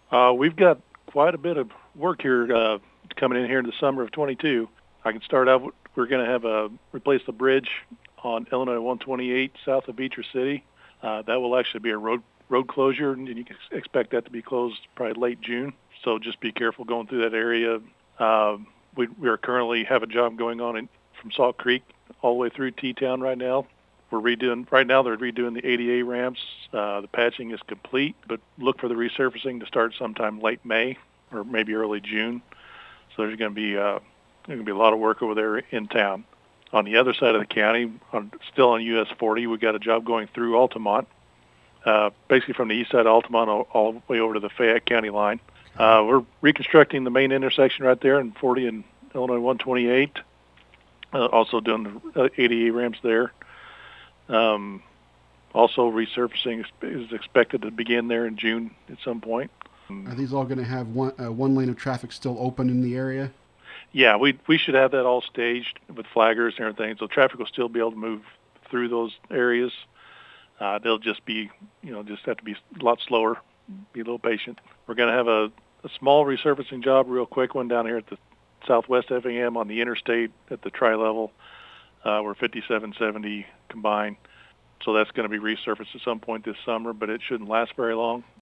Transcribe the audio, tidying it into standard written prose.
We've got quite a bit of work here coming in here in the summer of 22. I can start out. We're going to have replace the bridge on Illinois 128 south of Beecher City. That will actually be a road closure, and you can expect that to be closed probably late June. So just be careful going through that area. We are currently have a job going on from Salt Creek all the way through T-Town right now. They're redoing the ADA ramps. The patching is complete, but look for the resurfacing to start sometime late May or maybe early June. So there's going to be a lot of work over there in town. On the other side of the county, still on US 40, we've got a job going through Altamont, basically from the east side of Altamont all the way over to the Fayette County line. We're reconstructing the main intersection right there in 40 and Illinois 128. Also doing the ADA ramps there. Also, resurfacing is expected to begin there in June at some point. Are these all going to have one lane of traffic still open in the area? Yeah, we should have that all staged with flaggers and everything, so traffic will still be able to move through those areas. They'll just be, just have to be a lot slower, be a little patient. We're going to have a small resurfacing job, real quick one down here at the Southwest FAM on the interstate at the tri-level. We're 5770 combined. So that's going to be resurfaced at some point this summer, but it shouldn't last very long.